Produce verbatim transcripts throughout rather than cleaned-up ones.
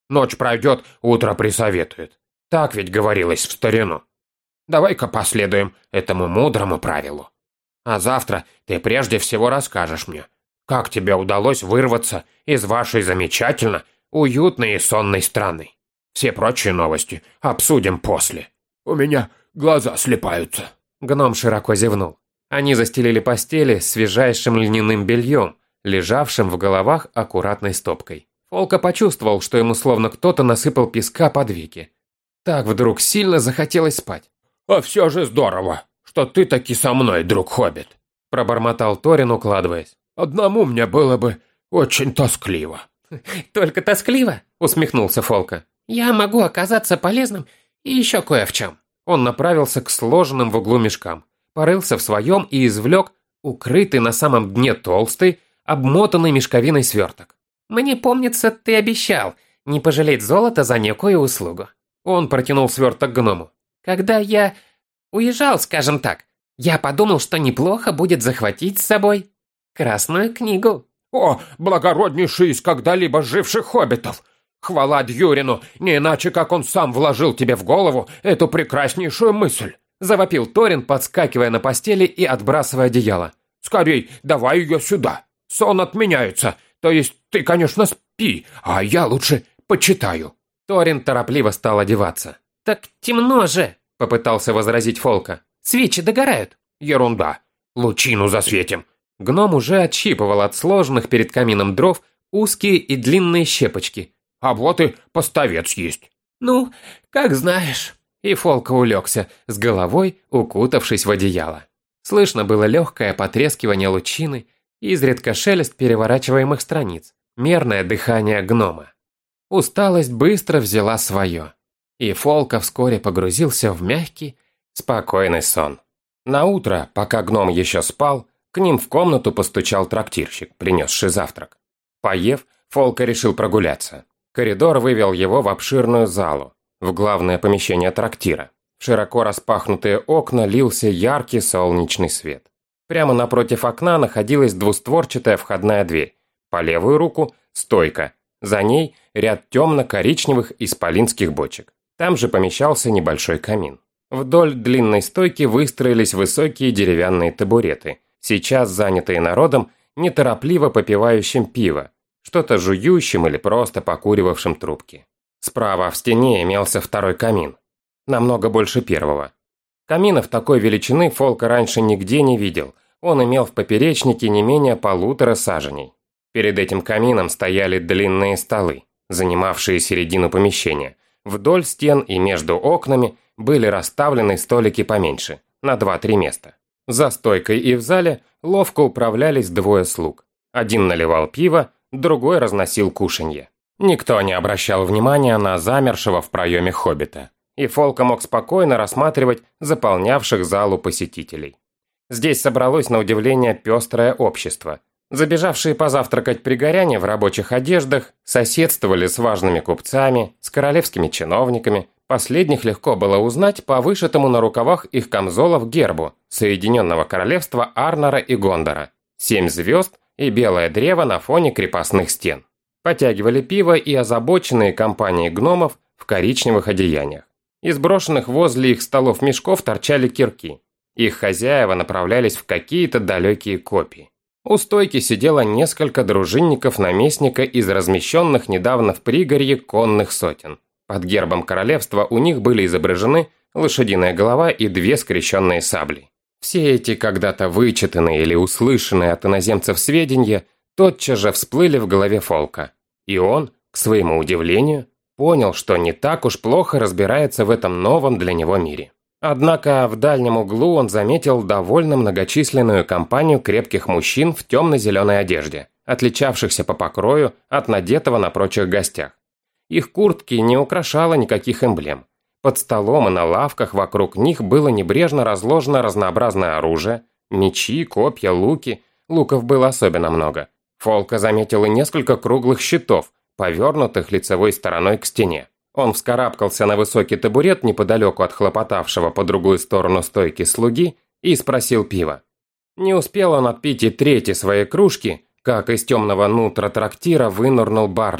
Ночь пройдет, утро присоветует. Так ведь говорилось в старину. Давай-ка последуем этому мудрому правилу. А завтра ты прежде всего расскажешь мне, как тебе удалось вырваться из вашей замечательно уютной и сонной страны. Все прочие новости обсудим после. У меня глаза слипаются. Гном широко зевнул. Они застелили постели свежайшим льняным бельем, лежавшим в головах аккуратной стопкой. Фолка почувствовал, что ему словно кто-то насыпал песка под веки. Так вдруг сильно захотелось спать. «А все же здорово, что ты таки со мной, друг Хоббит», – пробормотал Торин, укладываясь. «Одному мне было бы очень тоскливо». «Только тоскливо?» – усмехнулся Фолка. «Я могу оказаться полезным и еще кое в чем». Он направился к сложенным в углу мешкам, порылся в своем и извлек укрытый на самом дне толстый, обмотанный мешковиной сверток. «Мне помнится, ты обещал не пожалеть золота за некую услугу». Он протянул сверток гному. «Когда я уезжал, скажем так, я подумал, что неплохо будет захватить с собой Красную книгу». «О, благороднейший из когда-либо живших хоббитов! Хвала Дьюрину, не иначе, как он сам вложил тебе в голову эту прекраснейшую мысль!» Завопил Торин, подскакивая на постели и отбрасывая одеяло. «Скорей, давай ее сюда! Сон отменяется, то есть ты, конечно, спи, а я лучше почитаю». Торин торопливо стал одеваться. «Так темно же!» – попытался возразить Фолка. «Свечи догорают». «Ерунда. Лучину засветим». Гном уже отщипывал от сложенных перед камином дров узкие и длинные щепочки. «А вот и поставец есть». «Ну, как знаешь». И Фолка улегся, с головой укутавшись в одеяло. Слышно было легкое потрескивание лучины, изредка шелест переворачиваемых страниц, мерное дыхание гнома. Усталость быстро взяла свое, и Фолка вскоре погрузился в мягкий, спокойный сон. Наутро, пока гном еще спал, к ним в комнату постучал трактирщик, принесший завтрак. Поев, Фолка решил прогуляться. Коридор вывел его в обширную залу, в главное помещение трактира. В широко распахнутые окна лился яркий солнечный свет. Прямо напротив окна находилась двустворчатая входная дверь. По левую руку – стойка. За ней ряд темно-коричневых исполинских бочек. Там же помещался небольшой камин. Вдоль длинной стойки выстроились высокие деревянные табуреты, сейчас занятые народом, неторопливо попивающим пиво, что-то жующим или просто покуривавшим трубки. Справа в стене имелся второй камин, намного больше первого. Каминов такой величины Фолка раньше нигде не видел, он имел в поперечнике не менее полутора саженей. Перед этим камином стояли длинные столы, занимавшие середину помещения. Вдоль стен и между окнами были расставлены столики поменьше, на два-три места. За стойкой и в зале ловко управлялись двое слуг. Один наливал пиво, другой разносил кушанье. Никто не обращал внимания на замершего в проеме хоббита, и Фолка мог спокойно рассматривать заполнявших залу посетителей. Здесь собралось на удивление пестрое общество. Забежавшие позавтракать пригоряне в рабочих одеждах соседствовали с важными купцами, с королевскими чиновниками. Последних легко было узнать по вышитому на рукавах их камзолов гербу Соединенного Королевства Арнора и Гондора. Семь звезд и белое древо на фоне крепостных стен. Потягивали пиво и озабоченные компании гномов в коричневых одеяниях. Из брошенных возле их столов мешков торчали кирки. Их хозяева направлялись в какие-то далекие копии. У стойки сидело несколько дружинников наместника из размещенных недавно в пригорье конных сотен. Под гербом королевства у них были изображены лошадиная голова и две скрещенные сабли. Все эти когда-то вычитанные или услышанные от иноземцев сведения тотчас же всплыли в голове Фолка. И он, к своему удивлению, понял, что не так уж плохо разбирается в этом новом для него мире. Однако в дальнем углу он заметил довольно многочисленную компанию крепких мужчин в темно-зеленой одежде, отличавшихся по покрою от надетого на прочих гостях. Их куртки не украшало никаких эмблем. Под столом и на лавках вокруг них было небрежно разложено разнообразное оружие, мечи, копья, луки. Луков было особенно много. Фолка заметил и несколько круглых щитов, повернутых лицевой стороной к стене. Он вскарабкался на высокий табурет неподалеку от хлопотавшего по другую сторону стойки слуги и спросил пива. Не успел он отпить и трети своей кружки, как из темного нутра трактира вынырнул Барлеман.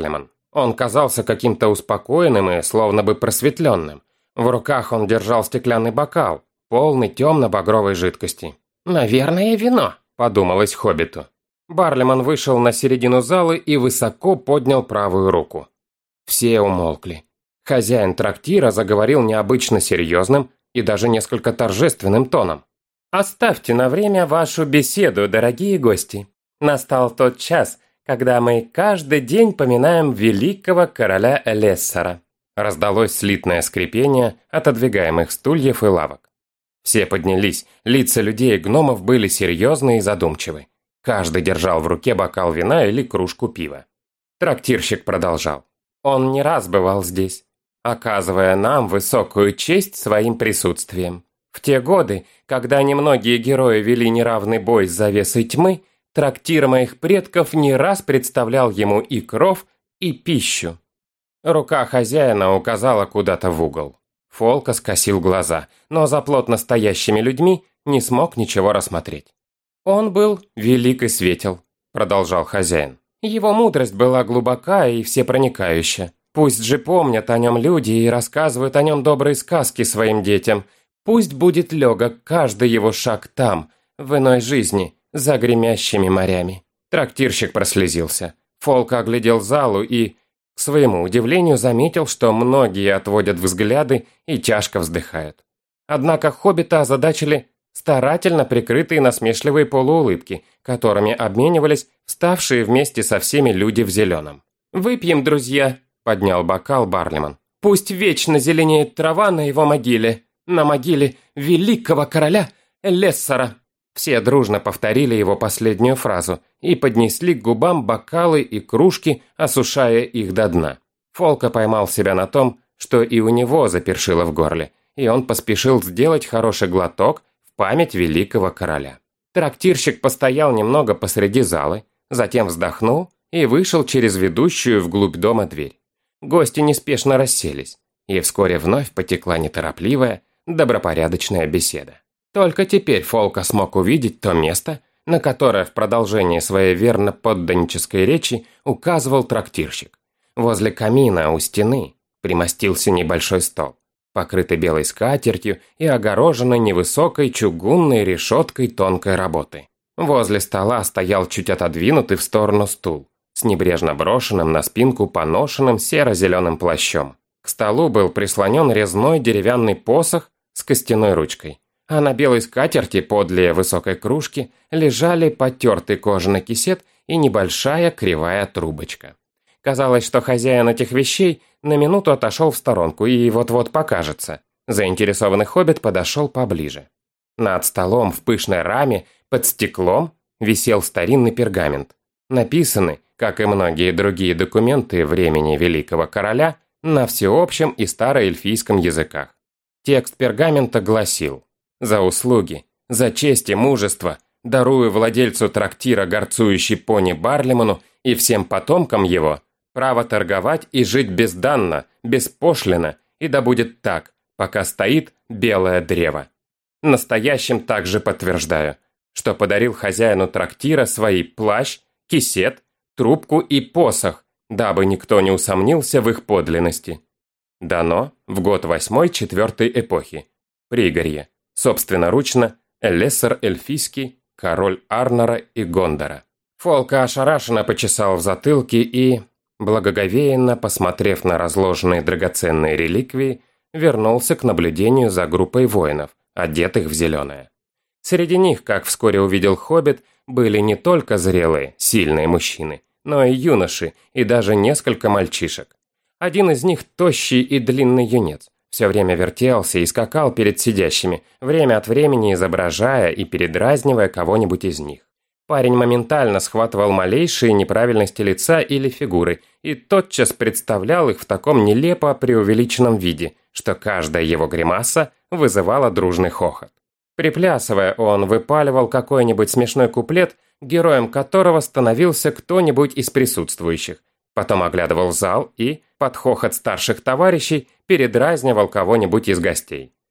Он казался каким-то успокоенным и словно бы просветленным. В руках он держал стеклянный бокал, полный темно-багровой жидкости. «Наверное, вино», – подумалось хоббиту. Барлиман вышел на середину зала и высоко поднял правую руку. Все умолкли. Хозяин трактира заговорил необычно серьезным и даже несколько торжественным тоном. «Оставьте на время вашу беседу, дорогие гости. Настал тот час, когда мы каждый день поминаем великого короля Элессара». Раздалось слитное скрипение отодвигаемых стульев и лавок. Все поднялись, лица людей и гномов были серьезны и задумчивы. Каждый держал в руке бокал вина или кружку пива. Трактирщик продолжал. Он не раз бывал здесь, оказывая нам высокую честь своим присутствием. В те годы, когда немногие герои вели неравный бой с завесой тьмы, трактир моих предков не раз представлял ему и кров, и пищу. Рука хозяина указала куда-то в угол. Фолка скосил глаза, но за плотно стоящими людьми не смог ничего рассмотреть. «Он был велик и светел», – продолжал хозяин. «Его мудрость была глубока и всепроникающая. Пусть же помнят о нем люди и рассказывают о нем добрые сказки своим детям. Пусть будет легок каждый его шаг там, в иной жизни, за гремящими морями». Трактирщик прослезился. Фолка оглядел залу и, к своему удивлению, заметил, что многие отводят взгляды и тяжко вздыхают. Однако хоббита озадачили старательно прикрытые насмешливые полуулыбки, которыми обменивались вставшие вместе со всеми люди в зеленом. «Выпьем, друзья», – поднял бокал Барлиман. «Пусть вечно зеленеет трава на его могиле, на могиле великого короля Элессара». Все дружно повторили его последнюю фразу и поднесли к губам бокалы и кружки, осушая их до дна. Фолка поймал себя на том, что и у него запершило в горле, и он поспешил сделать хороший глоток в память великого короля. Трактирщик постоял немного посреди залы, затем вздохнул и вышел через ведущую вглубь дома дверь. Гости неспешно расселись, и вскоре вновь потекла неторопливая, добропорядочная беседа. Только теперь Фолка смог увидеть то место, на которое в продолжении своей верно-подданнической речи указывал трактирщик. Возле камина у стены примостился небольшой стол, покрытый белой скатертью и огороженный невысокой чугунной решеткой тонкой работы. Возле стола стоял чуть отодвинутый в сторону стул, с небрежно брошенным на спинку поношенным серо-зеленым плащом. К столу был прислонен резной деревянный посох с костяной ручкой. А на белой скатерти подле высокой кружки лежали потертый кожаный кисет и небольшая кривая трубочка. Казалось, что хозяин этих вещей на минуту отошел в сторонку и вот-вот покажется. Заинтересованный хоббит подошел поближе. Над столом в пышной раме под стеклом висел старинный пергамент, написанный, как и многие другие документы времени великого короля, на всеобщем и староэльфийском языках. Текст пергамента гласил: «За услуги, за честь и мужество дарую владельцу трактира горцующий пони Барлиману и всем потомкам его право торговать и жить безданно, беспошлино, и да будет так, пока стоит белое древо. Настоящим также подтверждаю, что подарил хозяину трактира свои плащ, кисет, трубку и посох, дабы никто не усомнился в их подлинности. Дано в год восьмой четвертой эпохи. Пригорье. Собственноручно, Элессар Эльфийский, король Арнора и Гондора». Фолка ошарашенно почесал в затылке и, благоговейно посмотрев на разложенные драгоценные реликвии, вернулся к наблюдению за группой воинов, одетых в зеленое. Среди них, как вскоре увидел хоббит, были не только зрелые, сильные мужчины, но и юноши, и даже несколько мальчишек. Один из них тощий и длинный юнец. Все время вертелся и скакал перед сидящими, время от времени изображая и передразнивая кого-нибудь из них. Парень моментально схватывал малейшие неправильности лица или фигуры и тотчас представлял их в таком нелепо преувеличенном виде, что каждая его гримаса вызывала дружный хохот. Приплясывая, он выпаливал какой-нибудь смешной куплет, героем которого становился кто-нибудь из присутствующих. Потом оглядывал зал и, под хохот старших товарищей, передразнивал кого-нибудь из гостей.